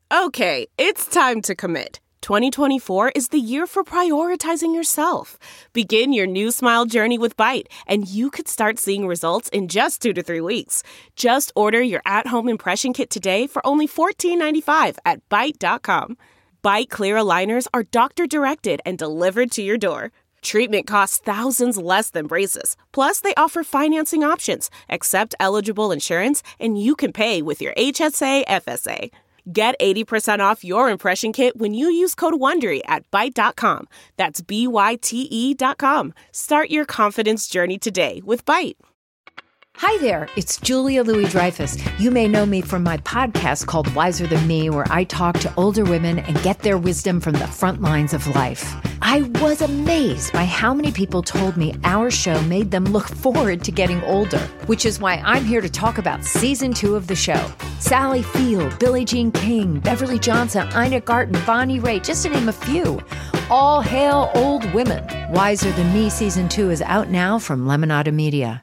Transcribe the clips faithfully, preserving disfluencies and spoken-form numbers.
Okay, it's time to commit. twenty twenty-four is the year for prioritizing yourself. Begin your new smile journey with Byte, and you could start seeing results in just two to three weeks. Just order your at-home impression kit today for only fourteen ninety-five at byte dot com. Byte Clear aligners are doctor-directed and delivered to your door. Treatment costs thousands less than braces. Plus, they offer financing options, accept eligible insurance, and you can pay with your H S A F S A. Get eighty percent off your impression kit when you use code WONDERY at byte dot com. That's B Y T E dot com. Start your confidence journey today with Byte. Hi there, it's Julia Louis-Dreyfus. You may know me from my podcast called Wiser Than Me, where I talk to older women and get their wisdom from the front lines of life. I was amazed by how many people told me our show made them look forward to getting older, which is why I'm here to talk about season two of the show. Sally Field, Billie Jean King, Beverly Johnson, Ina Garten, Bonnie Raitt, just to name a few. All hail old women. Wiser Than Me season two is out now from Lemonada Media.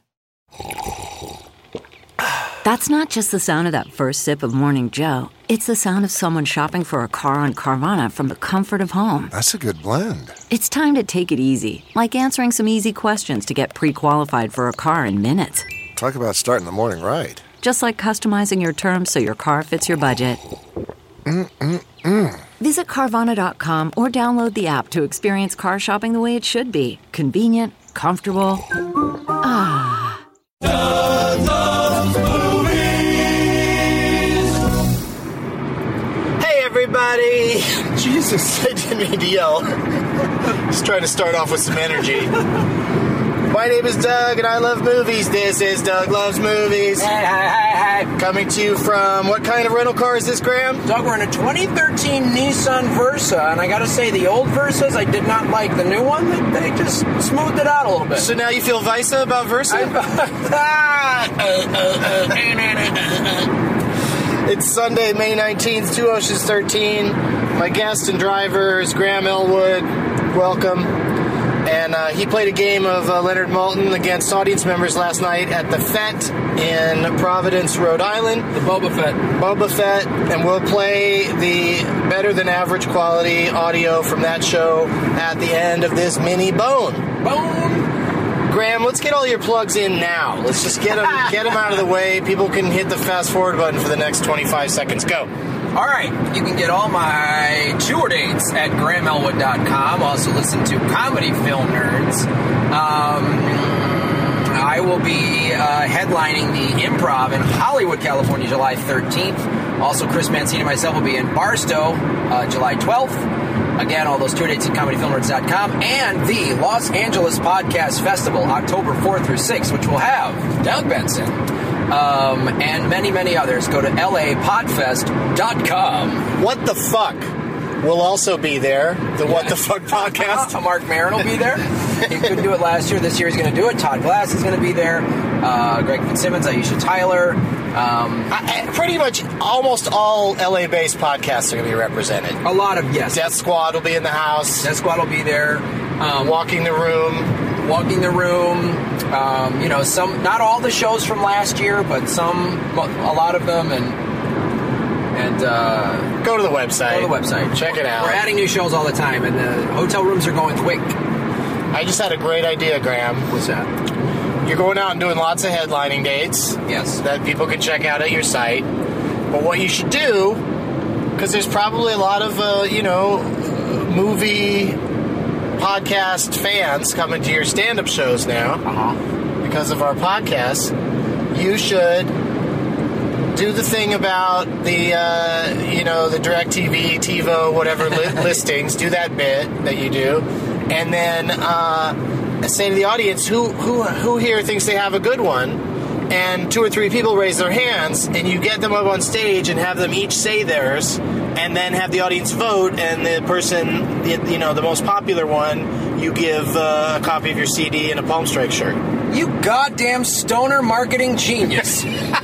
That's not just the sound of that first sip of Morning Joe. It's the sound of someone shopping for a car on Carvana from the comfort of home. That's a good blend. It's time to take it easy, like answering some easy questions to get pre-qualified for a car in minutes. Talk about starting the morning right. Just like customizing your terms so your car fits your budget. Mm-mm-mm. Visit Carvana dot com or download the app to experience car shopping the way it should be. Convenient, comfortable. Ah. Doug Loves Movies. Hey, everybody. Jesus, I didn't mean to yell. Just trying to start off with some energy. My name is Doug, and I love movies. This is Doug Loves Movies. Hey, hey, hey, hey. Coming to you from, what kind of rental car is this, Graham? Doug, we're in a twenty thirteen Nissan Versa, and I gotta say, the old Versas, I did not like. The new one, they just smoothed it out a little bit. So now you feel Visa about Versa? It's Sunday, May nineteenth, Two Oceans thirteen. My guest and driver is Graham Elwood. Welcome. And uh, he played a game of uh, Leonard Maltin against audience members last night at the Fete in Providence, Rhode Island. The Boba Fett. Boba Fett. And we'll play the better than average quality audio from that show at the end of this mini bone. Bone! Graham, let's get all your plugs in now. Let's just get them, get them out of the way. People can hit the fast forward button for the next twenty-five seconds. Go. All right, you can get all my tour dates at graham elwood dot com. Also listen to Comedy Film Nerds. Um, I will be uh, headlining the Improv in Hollywood, California, July thirteenth. Also, Chris Mancini and myself will be in Barstow, uh, July twelfth. Again, all those tour dates at comedy film nerds dot com. And the Los Angeles Podcast Festival, October fourth through sixth, which will have Doug Benson. Um, and many, many others. Go to L A podfest dot com. What the Fuck will also be there. The yeah. What the Fuck podcast. Mark Maron will be there. He couldn't do it last year. This year he's going to do it. Todd Glass is going to be there. Uh, Greg Fitzsimmons, Aisha Tyler. Um, I, pretty much almost all L A-based podcasts are going to be represented. A lot of, yes. Death Squad will be in the house. Death Squad will be there. Um, Walking the Room. Walking the Room. Um, you know, some, not all the shows from last year, but some, a lot of them, and and uh, go to the website. Go to the website. Check it out. We're adding new shows all the time, and the hotel rooms are going quick. I just had a great idea, Graham. What's that? You're going out and doing lots of headlining dates. Yes. That people can check out at your site. But what you should do, because there's probably a lot of, uh, you know, movie podcast fans coming to your stand-up shows now uh-huh. because of our podcast, you should do the thing about the, uh, you know, the DirecTV, TiVo, whatever li- listings. Do that bit that you do. And then uh, say to the audience, who, who, who here thinks they have a good one? And two or three people raise their hands, and you get them up on stage and have them each say theirs, and then have the audience vote, and the person, you know, the most popular one, you give uh, a copy of your C D and a Palm Strike shirt. You goddamn stoner marketing genius.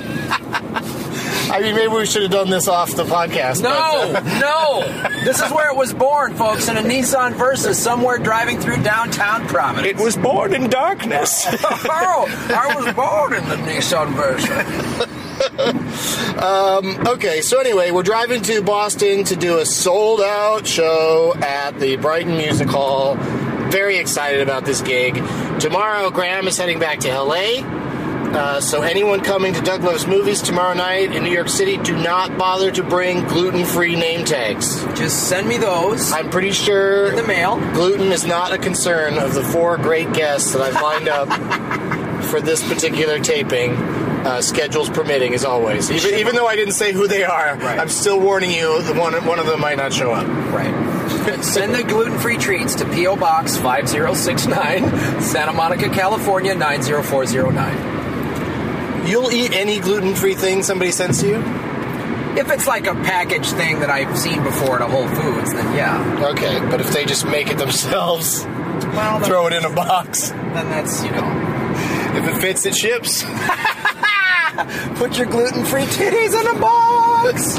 I mean, maybe we should have done this off the podcast. No, but, uh... no. This is where it was born, folks, in a Nissan Versa, somewhere driving through downtown Providence. It was born in darkness. Oh, I was born in the Nissan Versa. um, okay, so anyway, we're driving to Boston to do a sold-out show at the Brighton Music Hall. Very excited about this gig. Tomorrow, Graham is heading back to L A, uh, so anyone coming to Doug Loves Movies tomorrow night in New York City, do not bother to bring gluten-free name tags. Just send me those. I'm pretty sure in the mail. Gluten is not a concern of the four great guests that I've lined up for this particular taping. Uh, schedules permitting, as always. Even, even though I didn't say who they are, right. I'm still warning you, the one, one of them might not show up. Right. Send the gluten-free treats to P O. Box five zero six nine, Santa Monica, California, nine zero four zero nine. You'll eat any gluten-free thing somebody sends to you? If it's like a packaged thing that I've seen before at a Whole Foods, then yeah. Okay, but if they just make it themselves, well, throw it in a box, then that's, you know... If it fits, it ships. Put your gluten-free titties in a box.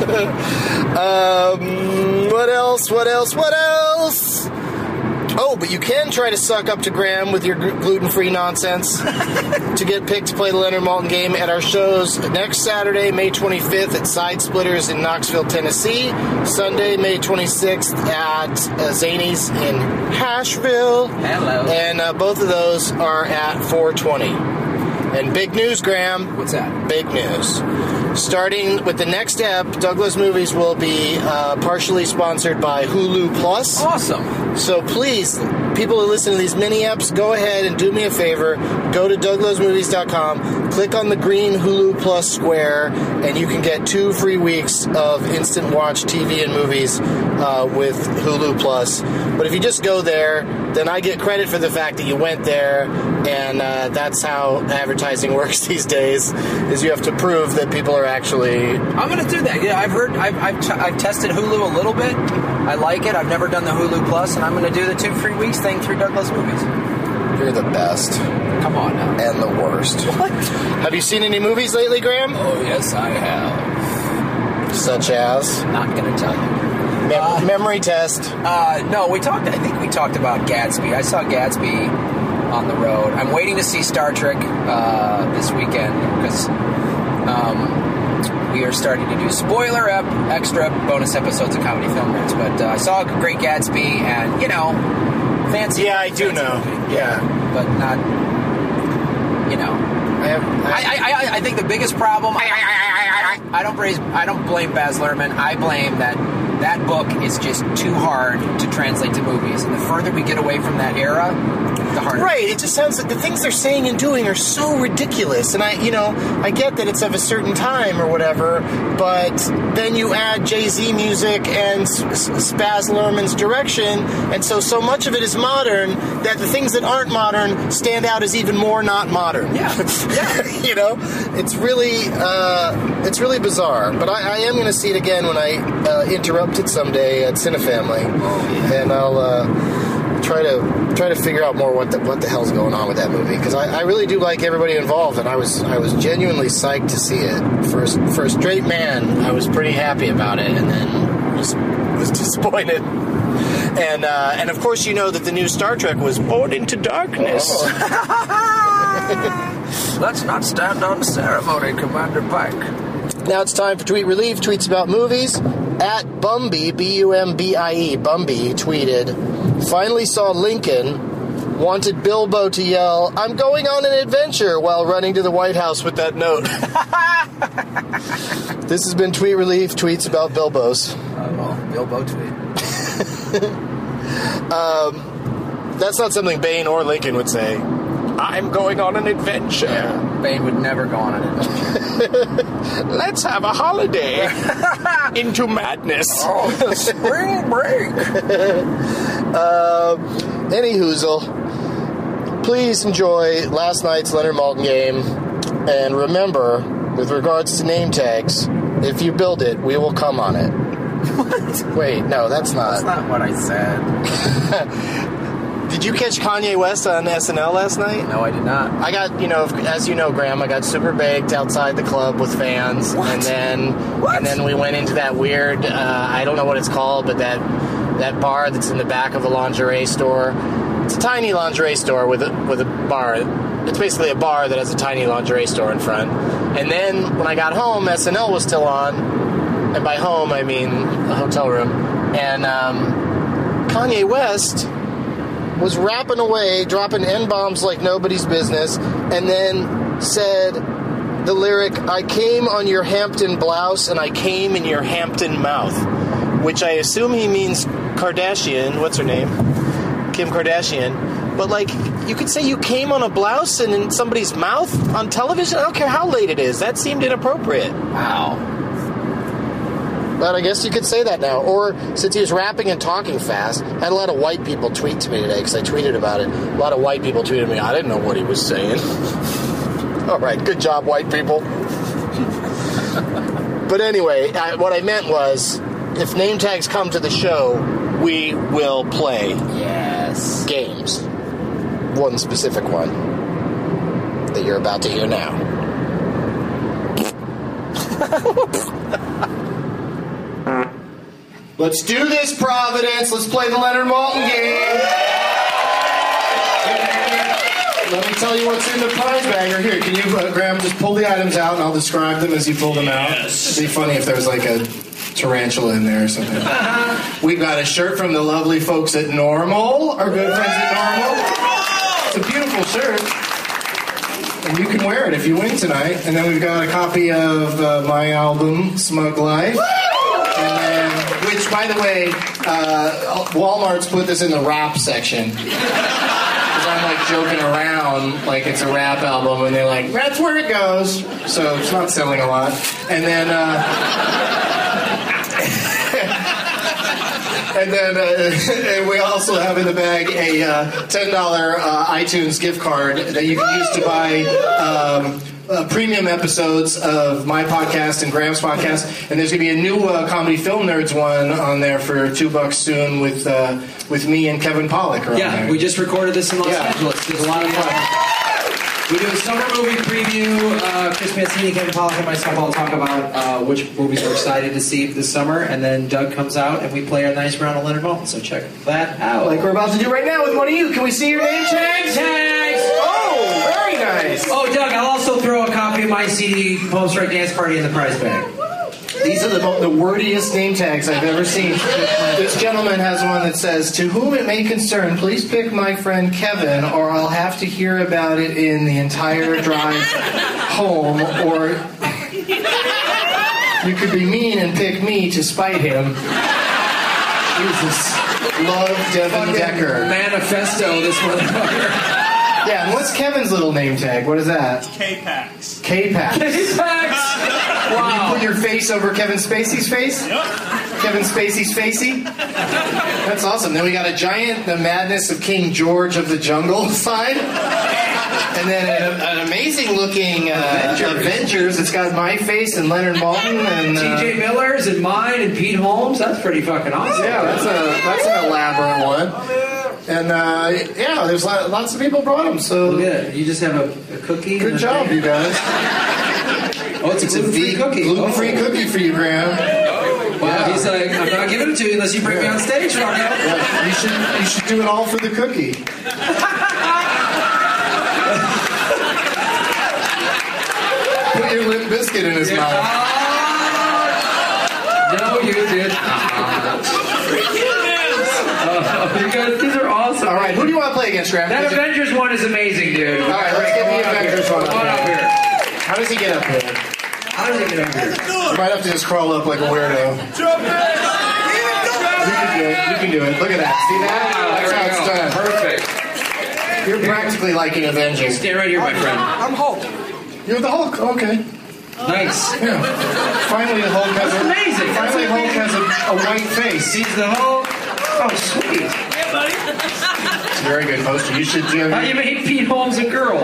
um, what else? What else? What else? Oh, but you can try to suck up to Graham with your gluten-free nonsense to get picked to play the Leonard Maltin game at our shows next Saturday, May twenty-fifth at Side Splitters in Knoxville, Tennessee. Sunday, May twenty-sixth at uh, Zany's in Asheville. Hello. And uh, both of those are at four twenty. And big news, Graham. What's that? Big news. Starting with the next ep, Douglas Movies will be uh, partially sponsored by Hulu Plus. Awesome. So please, people who listen to these mini eps, go ahead and do me a favor. Go to doug loves movies dot com, click on the green Hulu Plus square, and you can get two free weeks of instant watch T V and movies uh, with Hulu Plus. But if you just go there, then I get credit for the fact that you went there, and uh, that's how advertising works these days, is you have to prove that people are actually... I'm going to do that. Yeah, I've heard, I've, I've, t- I've tested Hulu a little bit. I like it. I've never done the Hulu Plus, and I'm going to do the two free weeks thing through Douglas Movies. You're the best. Come on now. And the worst. What? Have you seen any movies lately, Graham? Oh, yes, I have. Such as? Not going to tell you. Mem- uh, memory test. Uh, no, we talked, I think we talked about Gatsby. I saw Gatsby on the road. I'm waiting to see Star Trek uh, this weekend because um, we are starting to do spoiler ep, extra bonus episodes of Comedy Film Nerds. But uh, I saw Great Gatsby, and, you know, fancy. Yeah, I do know. Movie. Yeah. But not, you know. I, have, I, I, I, I think the biggest problem, I, I, I, I, I don't praise, I don't blame Baz Luhrmann. I blame that that book is just too hard to translate to movies. And the further we get away from that era, the harder. Right. It just sounds like the things they're saying and doing are so ridiculous. And I, you know, I get that it's of a certain time or whatever, but then you add Jay-Z music and Baz Luhrmann's direction, and so so much of it is modern that the things that aren't modern stand out as even more not modern. Yeah. Yeah. You know, it's really, uh, it's really bizarre. But I, I am going to see it again when I uh, interrupt it someday at Cinefamily, and I'll uh, try to try to figure out more what the what the hell's going on with that movie, because I, I really do like everybody involved, and I was I was genuinely psyched to see it. For a, for a straight man, I was pretty happy about it, and then was was disappointed. And uh, and of course, you know that the new Star Trek was Born into Darkness. Oh. Let's not stand on ceremony, Commander Pike. Now it's time for Tweet Relief. Tweets about movies. At Bumby, B U M B I E, Bumby tweeted, finally saw Lincoln, wanted Bilbo to yell, I'm going on an adventure, while running to the White House with that note. This has been Tweet Relief, tweets about Bilbos. Oh, Bilbo tweet. um, that's not something Bane or Lincoln would say. I'm going on an adventure. Yeah, Bane would never go on an adventure. Let's have a holiday into madness. Oh, spring break. uh, any hoozle, please enjoy last night's Leonard Maltin game. And remember, with regards to name tags, if you build it, we will come on it. What? Wait, no, that's not. That's not what I said. Did you catch Kanye West on S N L last night? No, I did not. I got, you know, as you know, Graham, I got super baked outside the club with fans. What? And then What? and then we went into that weird, uh, I don't know what it's called, but that that bar that's in the back of a lingerie store. It's a tiny lingerie store with a, with a bar. It's basically a bar that has a tiny lingerie store in front. And then when I got home, S N L was still on. And by home, I mean a hotel room. And um, Kanye West was rapping away, dropping N-bombs like nobody's business, and then said the lyric, I came on your Hampton blouse and I came in your Hampton mouth, which I assume he means Kardashian. What's her name? Kim Kardashian. But, like, you could say you came on a blouse and in somebody's mouth on television? I don't care how late it is. That seemed inappropriate. Wow. But I guess you could say that now. Or, since he was rapping and talking fast, I had a lot of white people tweet to me today because I tweeted about it. A lot of white people tweeted me. I didn't know what he was saying. All right, good job, white people. But anyway, I, what I meant was, if name tags come to the show, we will play Yes. games. One specific one that you're about to hear now. Let's do this, Providence. Let's play the Leonard Maltin game. Let me tell you what's in the prize bag right here. Can you, uh, Graham, just pull the items out and I'll describe them as you pull them out. It'd be funny if there was like a tarantula in there or something. We've got a shirt from the lovely folks at Normal, our good friends at Normal. It's a beautiful shirt. And you can wear it if you win tonight. And then we've got a copy of uh, my album, Smug Life. And then, which, by the way, uh, Walmart's put this in the rap section. Because I'm like joking around like it's a rap album, and they're like, that's where it goes. So it's not selling a lot. And then, uh, and then, uh, and we also have in the bag a uh, ten dollars uh, iTunes gift card that you can use to buy um, uh, premium episodes of my podcast and Graham's podcast. And there's going to be a new uh, Comedy Film Nerds one on there for two bucks soon with uh, with me and Kevin Pollak. Are Yeah, on there. we just recorded this in Los Yeah. Angeles. There's a lot of fun. We do a summer movie preview. Uh, Chris Mancini, Kevin Pollak, and myself all talk about uh, which movies we're excited to see this summer, and then Doug comes out and we play a nice round of Leonard Maltin. So check that out. Like we're about to do right now with one of you. Can we see your name tags? Tags! Oh, very nice. Oh, Doug, I'll also throw a copy of my C D, Palm Strike Dance Party, in the prize bag. These are the, mo- the wordiest name tags I've ever seen. This gentleman has one that says, to whom it may concern, please pick my friend Kevin, or I'll have to hear about it in the entire drive home, or you could be mean and pick me to spite him. Jesus. Love, Devin Decker. Manifesto, this motherfucker. Yeah, and what's Kevin's little name tag? What is that? K-Pax. K-Pax. K-Pax! Wow. You put your face over Kevin Spacey's face? Yep. Kevin Spacey's facey? That's awesome. Then we got a giant The Madness of King George of the Jungle sign. And then an, an amazing looking uh, Avengers. Avengers. It's got my face and Leonard Maltin and uh, T J Miller's and mine and Pete Holmes. That's pretty fucking awesome. yeah, that's a that's an elaborate one. And uh, yeah, there's lots of people brought them. So Look at it. You just have a, a cookie. good and a job, thing. you guys. Oh, it's, It's a a gluten-free ve- cookie. gluten-free Oh. cookie for you, Graham. Wow, Yeah. he's like, I'm not giving it to you unless you bring me on stage, fucker. Yeah, you should you should do it all for the cookie. Put your Limp Biscuit in his Yeah. mouth. No, you did not. Oh, you guys, these are awesome. All right, who do you want to play against, Graham? That Is it- Avengers one is amazing, dude. All right, let's get the Come on up Avengers here. one. Come on up here. How does he get up here? How does he get up here? You might have to just crawl up like a weirdo. You can do it. You can do it. Look at that. See that? Wow, That's there how we it's go. done. Perfect. You're practically like an Avenger. Stay right here, my friend. I'm Hulk. You're the Hulk. Okay. Nice. Yeah. Finally, the Hulk has That's a. amazing. That's Finally, Hulk amazing. has a, a white face. He's the Hulk. Oh, sweet. Yeah, buddy. It's a very good poster. You should do. How you made Pete Holmes a girl?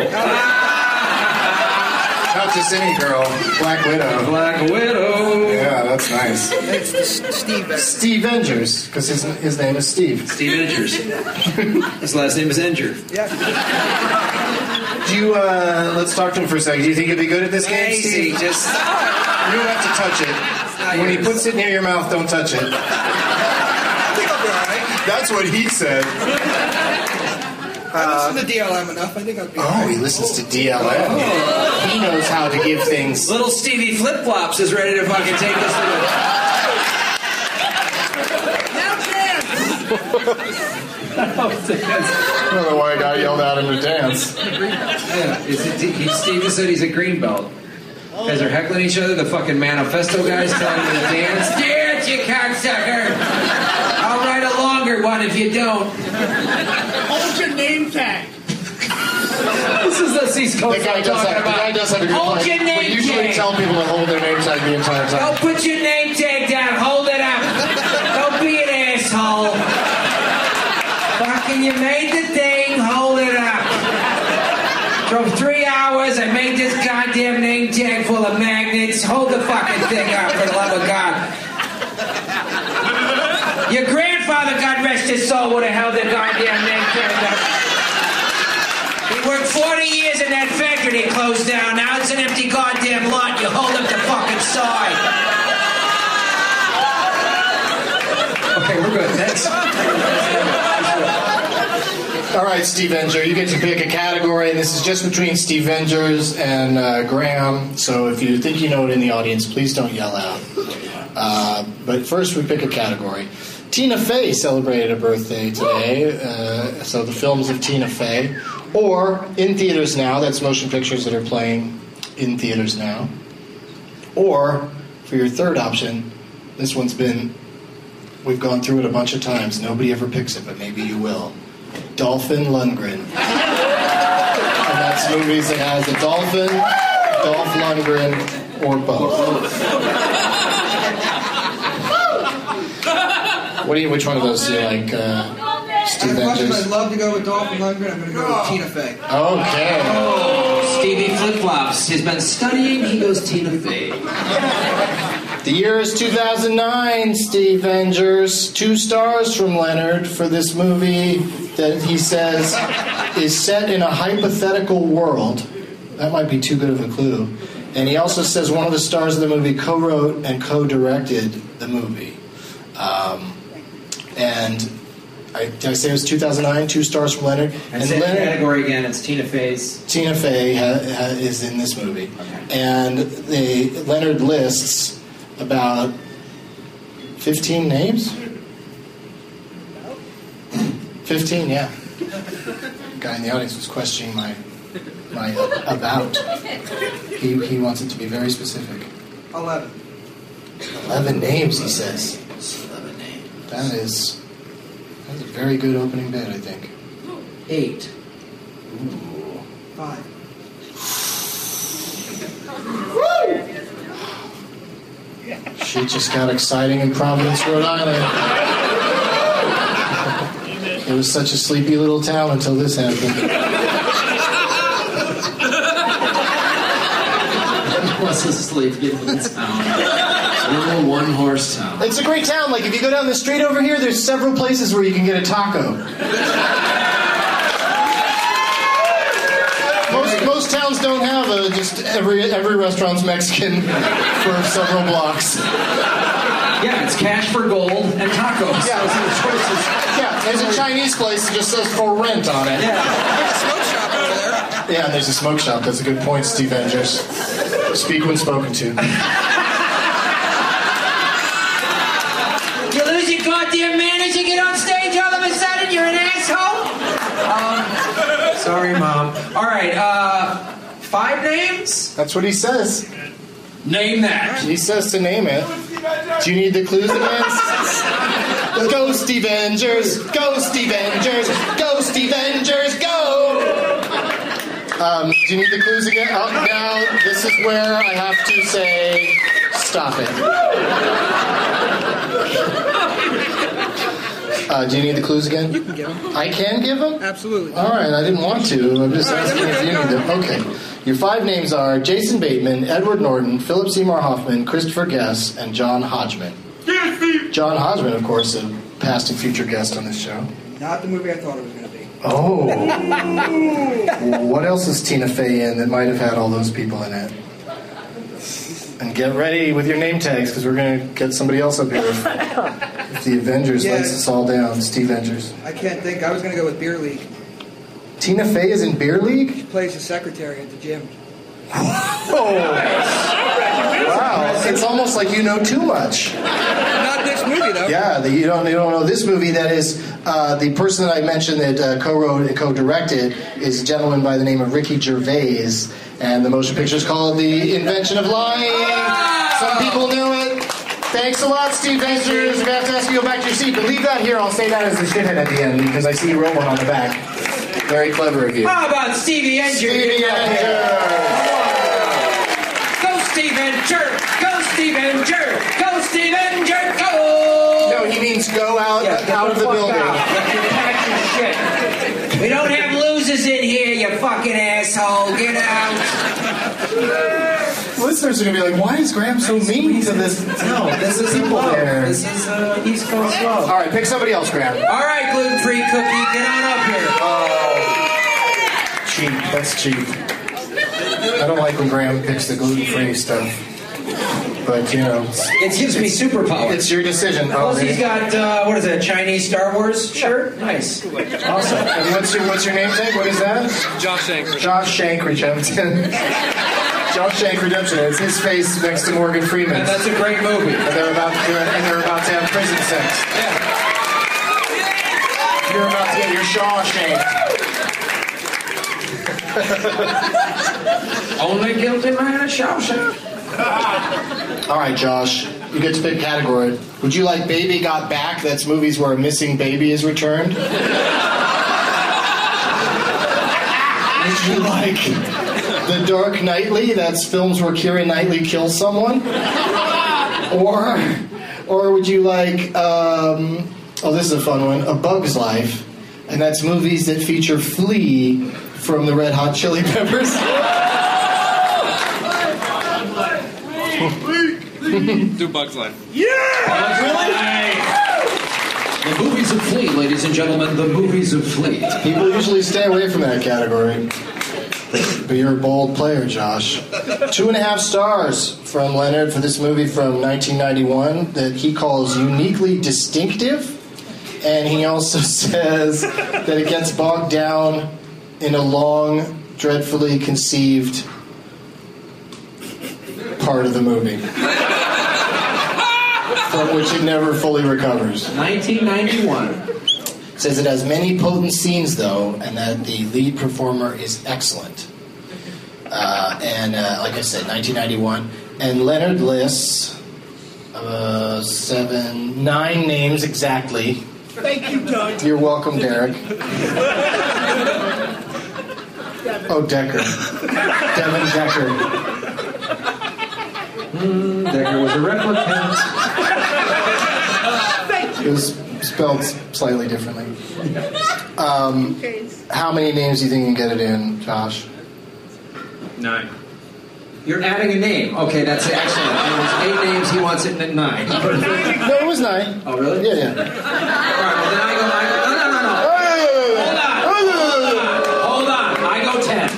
Not just any girl. Black Widow. Black Widow. Yeah, that's nice. It's Steve. Steve Vengers, because his his name is Steve. Steve Engers. His last name is Enger. Yeah. Do you? Uh, let's talk to him for a second. Do you think you'd be good at this game, Easy. Steve? Just You don't have to touch it. When he puts it near your mouth, don't touch it. I think I'll be all right. That's what he said. I listen to D L M enough. I think I'll be. Oh, he listens to D L M. Oh. He knows how to give things. Little Stevie Flip Flops is ready to fucking take us to the. Now dance. I don't know why I got yelled at him to dance. Yeah, is it, he, Steven said he's a green belt. You guys are heckling each other. The fucking manifesto guys telling you to dance. Dance, you cocksucker! I'll write a longer one if you don't. Hold your name tag. This is the Seas Coast The guy I'm does talking have, the about. guy does have a good Hold point. your name We usually tag. tell people to hold their name tag the entire time. Don't put your name tag down. Hold it up. Don't be an asshole. Fucking, you made the thing. Hold it up. Drove three hours. I made this goddamn name tag full of magnets. Hold the fucking thing up, for the love of God. Your grandfather, God rest his soul, would have held the goddamn name tag up. He worked forty years in that factory they closed down. Now it's an empty goddamn lot. You hold up the fucking side. Okay, we're good. Thanks. All right, Steve Venger, you get to pick a category, and this is just between Steve Vengers and uh, Graham. So if you think you know it in the audience, please don't yell out. Uh, but first, we pick a category. Tina Fey celebrated a birthday today, uh, so the films of Tina Fey, or in theaters now. That's motion pictures that are playing in theaters now. Or for your third option, this one's been. We've gone through it a bunch of times. Nobody ever picks it, but maybe you will. Dolphin Lundgren. And that's movies that has a dolphin, Dolph Lundgren, or both. What do you? Which one of those do you like, uh, Steve As much as Vengers? I'd love to go with Dolphin Lundgren, I'm going to go with Tina Fey. Okay. Stevie Flip Flops has been studying. He goes Tina Fey. The year is two thousand nine, Steve Vengers. Two stars from Leonard for this movie that he says is set in a hypothetical world. That might be too good of a clue. And he also says one of the stars of the movie co-wrote and co-directed the movie. Um, and I, did I say it was two thousand nine? Two stars from Leonard. And, And say the Leonard, category again. It's Tina Fey's. Tina Fey ha, ha, is in this movie. Okay. And they, Leonard lists about fifteen names? fifteen, yeah. The guy in the audience was questioning my my about. He, he wants it to be very specific. Eleven. eleven names, he says. eleven names. That is, that is a very good opening bid, I think. Eight. Ooh. Five. Shit just got exciting in Providence, Rhode Island. It was such a sleepy little town until this happened. It was a sleepy little town. Little one-horse town. It's a great town. Like, if you go down the street over here, there's several places where you can get a taco. Most, most towns don't have a, just every every restaurant's Mexican for several blocks. Yeah, it's cash for gold and tacos. Yeah. Those are the choices. Yeah, there's a Chinese place that just says for rent on it. Yeah. There's a smoke shop over there. Yeah, and there's a smoke shop. That's a good point, Steve Vengers. Speak when spoken to. You lose your goddamn manners, you get on stage, all of a sudden you're an asshole? Um, sorry, Mom. All right, uh, five names? That's what he says. Name that. He says to name it. Do you need the clues again? Go, Steve Vengers! Go, Steve Vengers! Go, Steve Vengers! Go! Um, do you need the clues again? Oh, now, this is where I have to say, stop it. Uh, do you need the clues again? You can give them. I can give them? Absolutely. All right, I didn't want to. I'm just asking if you need them. Okay. Your five names are Jason Bateman, Edward Norton, Philip Seymour Hoffman, Christopher Guest, and John Hodgman. John Hodgman, of course, a past and future guest on this show. Not the movie I thought it was going to be. Oh. What else is Tina Fey in that might have had all those people in it? And get ready with your name tags, because we're going to get somebody else up here. If, if the Avengers Yeah. lets us all down, Steve Vengers. I can't think. I was going to go with Beer League. Tina Fey is in Beer League? She plays the secretary at the gym. Oh. Wow. It's almost like you know too much. Not this movie, though. Yeah, the, you don't you don't know this movie. That is uh, the person that I mentioned that uh, co-wrote and co-directed is a gentleman by the name of Ricky Gervais, and the motion picture is called The Invention of Lying. Some people knew it. Thanks a lot, Steve Ventures. We have to ask you to go back to your seat, but leave that here. I'll say that as the shithead at the end because I see Roman on the back. Very clever of you. How about Stevie Enger? Stevie Enger. Go, Steve Enger! Go, Steve Enger! Go, Steve Enger! Go! No, he means go out, Yeah, get out of the fuck building. out. Pack your shit. We don't have losers in here, you fucking asshole. Get out. Listeners are going to be like, why is Graham so mean to this? No, this is people love. there. This is uh, East Coast love. All right, pick somebody else, Graham. All right, gluten-free cookie, get on up here. Oh, cheap. That's cheap. I don't like when Graham picks the gluten-free stuff. But, you know. It gives me superpowers. It's your decision. Plus, Okay. he's got, uh, what is that, Chinese Star Wars shirt? Nice. Awesome. And what's your, what's your namesake? What is that? Josh Shank. Josh Shank Redemption. Josh Shank Redemption. It's his face next to Morgan Freeman. And that's a great movie. And they're about to, and they're about to have prison sex. Yeah. You're about to get your Shaw shanked. Only guilty man at Shawshank. All right, Josh. You get to pick category. Would you like Baby Got Back? That's movies where a missing baby is returned. Would you like The Dark Knightly? That's films where Keira Knightley kills someone. Or, or would you like? Um, oh, this is a fun one. A Bug's Life, and that's movies that feature Flea from the Red Hot Chili Peppers. Do Bug's Life. The movies of Flea, ladies and gentlemen, the movies of Flea. People usually stay away from that category. But you're a bold player, Josh. Two and a half stars from Leonard for this movie from nineteen ninety-one that he calls uniquely distinctive. And he also says that it gets bogged down in a long, dreadfully conceived part of the movie. From which it never fully recovers. nineteen ninety-one. It says it has many potent scenes, though, and that the lead performer is excellent. Uh, and uh, like I said, nineteen ninety-one. And Leonard lists uh, seven, nine names exactly. Thank you, Doug. You're welcome, Derek. Oh, Decker. Devin Decker. Mm, Decker was a replicant. It was spelled slightly differently. Um, how many names do you think you can get it in, Josh? Nine. You're adding a name. Okay, that's excellent. There was eight names. He wants it at nine. No, it was nine. Oh, really? Yeah, yeah. All right. Well, then I go. I, no, no, no, no. Hold on. Hold on. I go ten.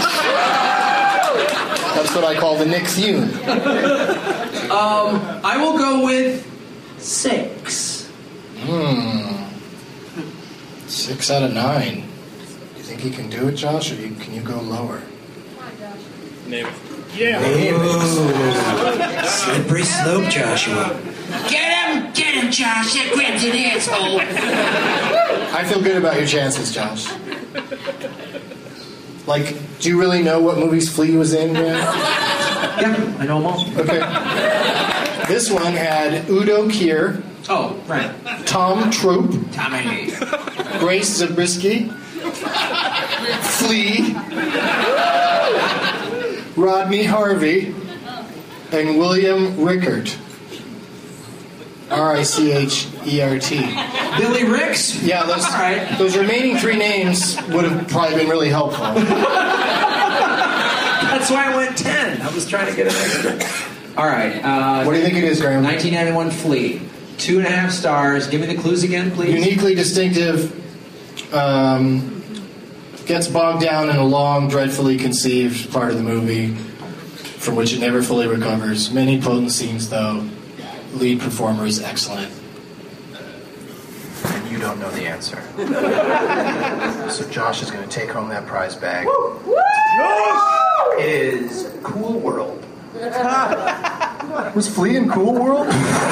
That's what I call the Nick Thune. Um, I will go with six. Hmm. Six out of nine. You think you can do it, Josh, or you, can you go lower? Name it. Slippery slope, Joshua. Get him! Get him, Josh! That grabs an asshole! I feel good about your chances, Josh. Like, do you really know what movies Flea was in, man? Yeah, I know them all. Okay. This one had Udo Kier. Oh, right. Tom Troop. Tommy. Grace Zabriskie. Flea. Rodney Harvey. And William Rickert. R I C H E R T. Billy Ricks? Yeah, those, all right. those remaining three names would have probably been really helpful. That's why I went ten. I was trying to get an extra. All right. Uh, What do you think it is, Graham? nineteen ninety-one Flea. Two and a half stars. Give me the clues again, please. Uniquely distinctive. Um, gets bogged down in a long, dreadfully conceived part of the movie from which it never fully recovers. Many potent scenes, though. Lead performer is excellent. And you don't don't know the answer. So Josh is going to take home that prize bag. It is Cool World. Was Flea in Cool World?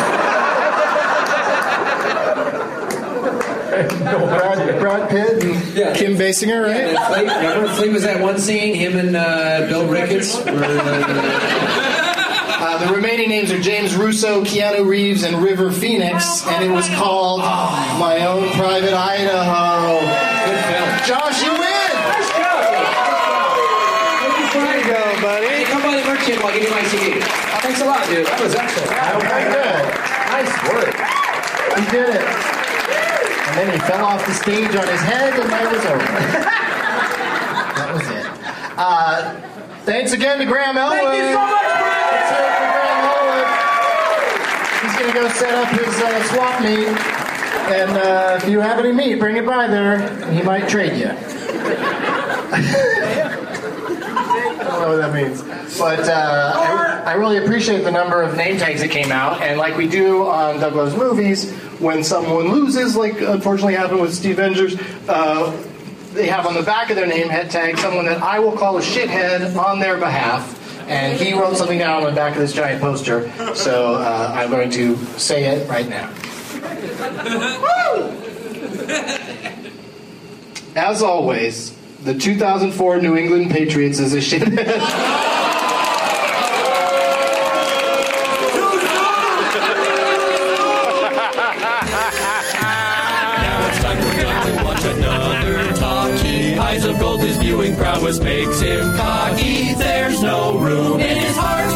Brad, Brad Pitt and Yeah. Kim Basinger, right? And then Flea, remember Flea was that one scene, him and uh, Bill Ricketts? Were, uh, Uh, the remaining names are James Russo, Keanu Reeves, and River Phoenix, and it was called My Own Private Idaho. Good film. Josh, you win! Nice job. There you go, buddy. Hey, come by the merch table, I'll give you my C D. Thanks a lot, dude. That was excellent. Okay, good. Nice work. He did it. And then he fell off the stage on his head, and night was over. That was it. Uh, thanks again to Graham Elwood. Thank you so much, Graham. Let's hear it for Graham Elwood. He's going to go set up his uh, swap meet. And uh, if you have any meat, bring it by there. He might trade you. I don't know what that means. But uh, I, I really appreciate the number of name tags that came out. And like we do on Doug Loves Movies, when someone loses, like unfortunately happened with Steve Vengers, uh, they have on the back of their name head tag someone that I will call a shithead on their behalf. And he wrote something down on the back of this giant poster. So uh, I'm going to say it right now. As always, the two thousand four New England Patriots is a shithead. Eyes of gold, his viewing prowess makes him cocky. There's no room in his heart